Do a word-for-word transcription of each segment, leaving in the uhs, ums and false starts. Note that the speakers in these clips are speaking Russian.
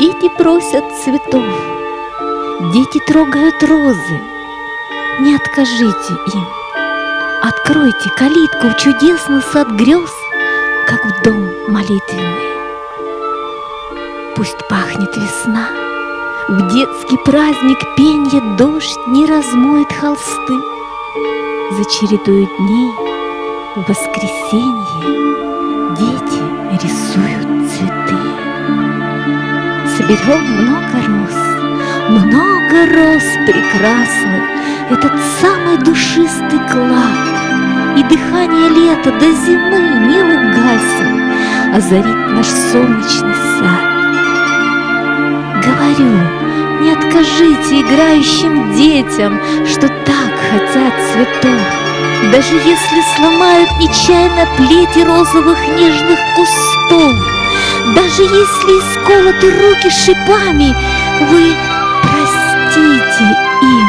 Дети просят цветов, дети трогают розы. Не откажите им, откройте калитку в чудесный сад грез, как в дом молитвенный. Пусть пахнет весна, в детский праздник пенья дождь не размоет холсты. Зачередуют дней, в воскресенье дети рисуют цветы. Соберем много роз, много роз прекрасных, этот самый душистый клад, и дыхание лета до зимы не угасит, озарит наш солнечный сад. Говорю, не откажите играющим детям, что так хотят цветов, даже если сломают нечаянно плети розовых нежных кустов, даже если исколоты руки шипами, вы простите им.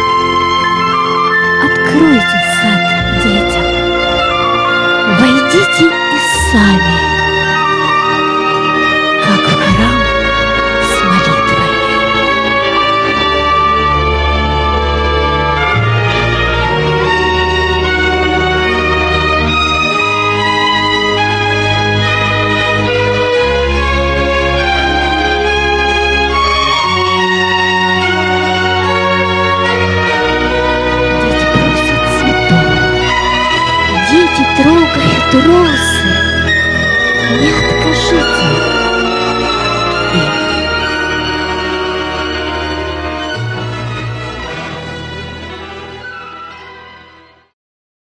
Откройте сад детям, войдите и сами, как в храм с молитвами. Дети трогают розы, не откажите.